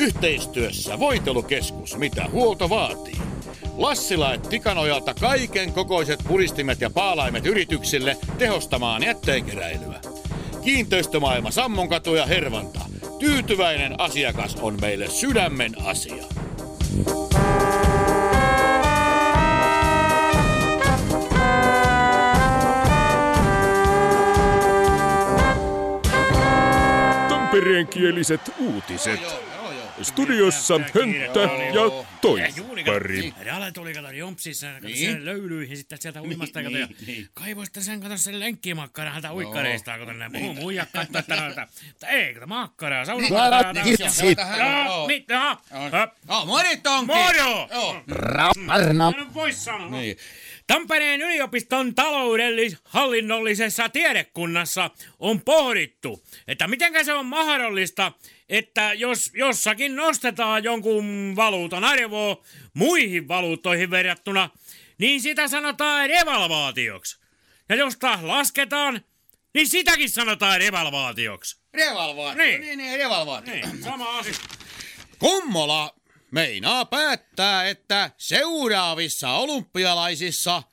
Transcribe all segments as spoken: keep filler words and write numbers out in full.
Yhteistyössä Voitelukeskus, mitä huolto vaatii. Lassila et Tikanojalta kaiken kokoiset puristimet ja paalaimet yrityksille tehostamaan jätteenkeräilyä. Kiinteistömaailma Sammonkatu ja Hervanta. Tyytyväinen asiakas on meille sydämen asia. Tampereenkieliset uutiset. Studiossa Hönttä ja Toippari. Ale tuli kato jompsissa, kato sen löylyihin sitten sieltä uimasta, kato, ja kaivoi sitten sen, kato sen lenkkimakkaran hältä uikkareista, kato näin muu muijat kattoo, että noita, että ei, kato makkaraa, saunamakkaraa. Joo, mitä? Joo, moritonki! Moro! Rapparna. Mä en voi sanoa. Tampereen yliopiston taloudellis- hallinnollisessa tiedekunnassa on pohdittu, että mitenkä se on mahdollista, että jos jossakin nostetaan jonkun valuutan arvoa muihin valuuttoihin verrattuna, niin sitä sanotaan devalvaatioksi. Ja jos taas lasketaan, niin sitäkin sanotaan devalvaatioksi. Revalvaatio. Niin. Niin, niin, revalvaatio. Niin, sama asia. Kummola meinaa päättää, että seuraavissa olympialaisissa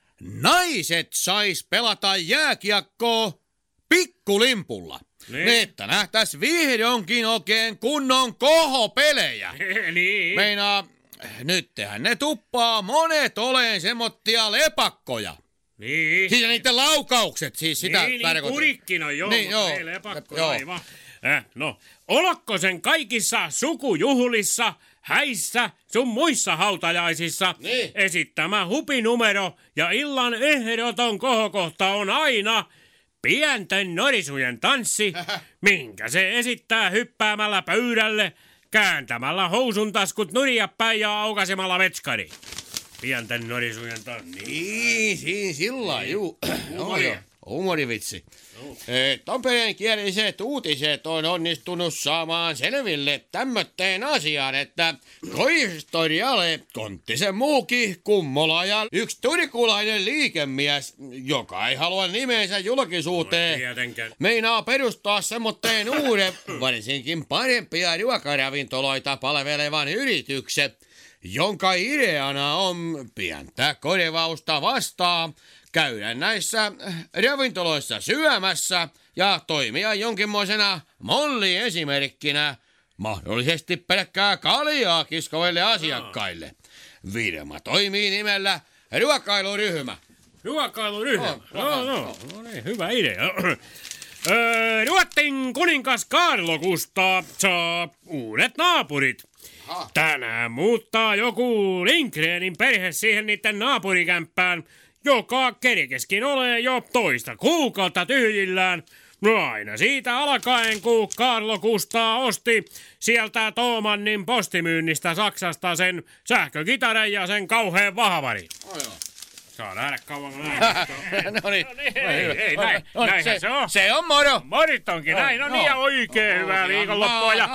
naiset sais pelata jääkiekkoa pikkulimpulla. Niin. Että nähtäis vihdoinkin oikein kunnon kohopelejä. Niin. Meinaa, nyttehän ne tuppaa monet oleen semmoittia lepakkoja. Niin. Siis niiden laukaukset, siis sitä niin, niin, tarkoitin. kurikkino, joo, Niin, niin, joo. joo. Lepakko, Joo. aivan. Äh, no, olokko sen kaikissa sukujuhlissa, häissä, sun muissa hautajaisissa Niin. esittämä hupinumero ja illan ehdoton kohokohta on aina pienten norisujen tanssi, minkä se esittää hyppäämällä pöydälle, kääntämällä housun taskut nuria päin ja aukasemalla vetskari. Pienten norisujen tanssi. Niin, siinä sillä juu. Huumori. Joo, joo. Huumorivitsi. Eh, Tampereenkieliset uutiset on onnistunut saamaan selville tämmötteen asian, että kohistoriale Konttisen muukin Kummola ja yksi turkulainen liikemies, joka ei halua nimensä julkisuuteen, Tietenkään. meinaa perustaa semmoitteen uuden, varsinkin parempia ruokaravintoloita palvelevan yrityksen, jonka ideana on pientä korvausta vastaan, käydä näissä ravintoloissa syömässä ja toimia jonkinmoisena molli-esimerkkinä mahdollisesti pelkkää kaljaa kiskoville asiakkaille. Firma toimii nimellä ruokailuryhmä. Ruokailuryhmä. On, No, no, no niin, hyvä idea. Öö, Ruotsin kuningas Kaarlo Kustaa saa uudet naapurit. Aha. Tänään muuttaa joku Lindgrenin perhe siihen niiden naapurikämppään, joka kerkeskin ole jo toista kuukautta tyhjillään. No aina siitä alkaen, kun Kaarlo Kustaa osti sieltä Toomannin postimyynnistä Saksasta sen sähkökitaran ja sen kauheen vahvarin. Oh, joo. Saa nähdä kauanko näin. No niin. Ei, ei, näin, No, näinhän se, se on. se on moro. Moritonkin, näin on no. niin ja oikein hyvää viikonloppua. Ja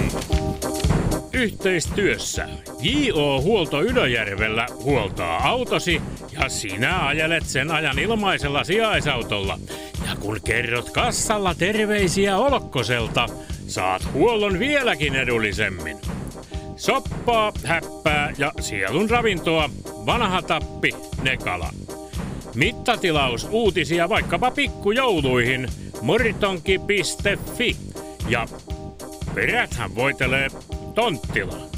yhteistyössä J O Huolto Ylöjärvellä huoltaa autosi ja sinä ajelet sen ajan ilmaisella sijaisautolla. Ja kun kerrot kassalla terveisiä Olkkoselta, saat huollon vieläkin edullisemmin. Soppaa, häppää ja sielun ravintoa, vanha tappi, Nekala. Mittatilaus uutisia vaikkapa pikkujouluihin, moritonki piste fi ja peräthän voitelee Tonttila.